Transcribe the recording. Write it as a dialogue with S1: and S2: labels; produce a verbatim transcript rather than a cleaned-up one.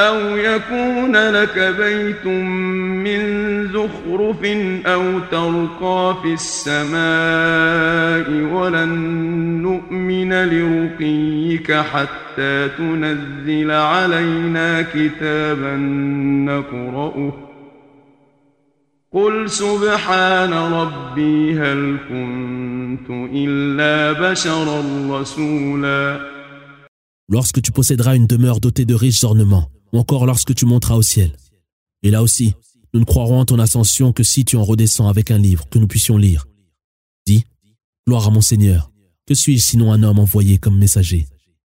S1: أو يكون لك بيت من زخرف أو ترقى في السماء ولن نؤمن لرقيك حتى تنزل علينا كتابا نقرأه قل سبحان ربي هل كنت إلا بشرا رسولا.
S2: Lorsque tu posséderas une demeure dotée de riches ornements, ou encore lorsque tu monteras au ciel. Et là aussi, nous ne croirons en ton ascension que si tu en redescends avec un livre que nous puissions lire. Dis, gloire à mon Seigneur, que suis-je sinon un homme envoyé comme messager?